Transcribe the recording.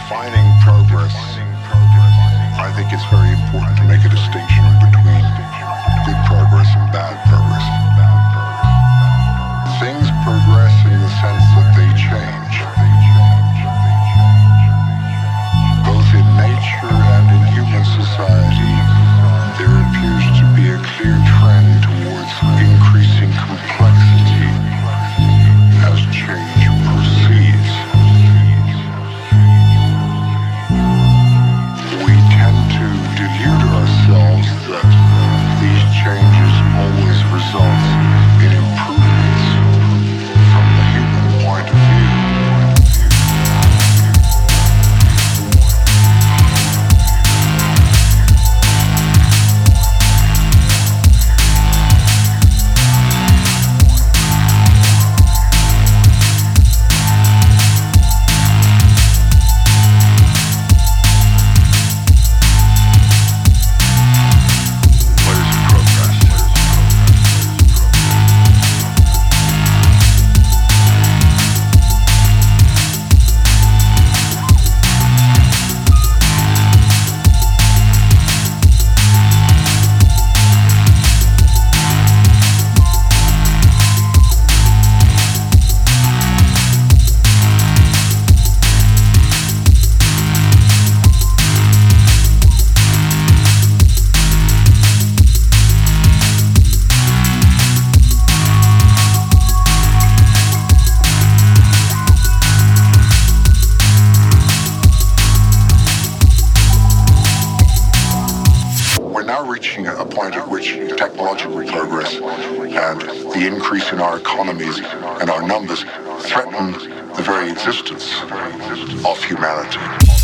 defining progress, I think it's very important to make a distinction between good progress and bad progress. Things progress in the sense that they change, both in nature and in human society. There appears to be a clear trend towards increasing complexity as change proceeds. We tend to delude ourselves that these changes always result in improvements from the human point of view. Reaching a point at which technological progress and the increase in our economies and our numbers threaten the very existence of humanity.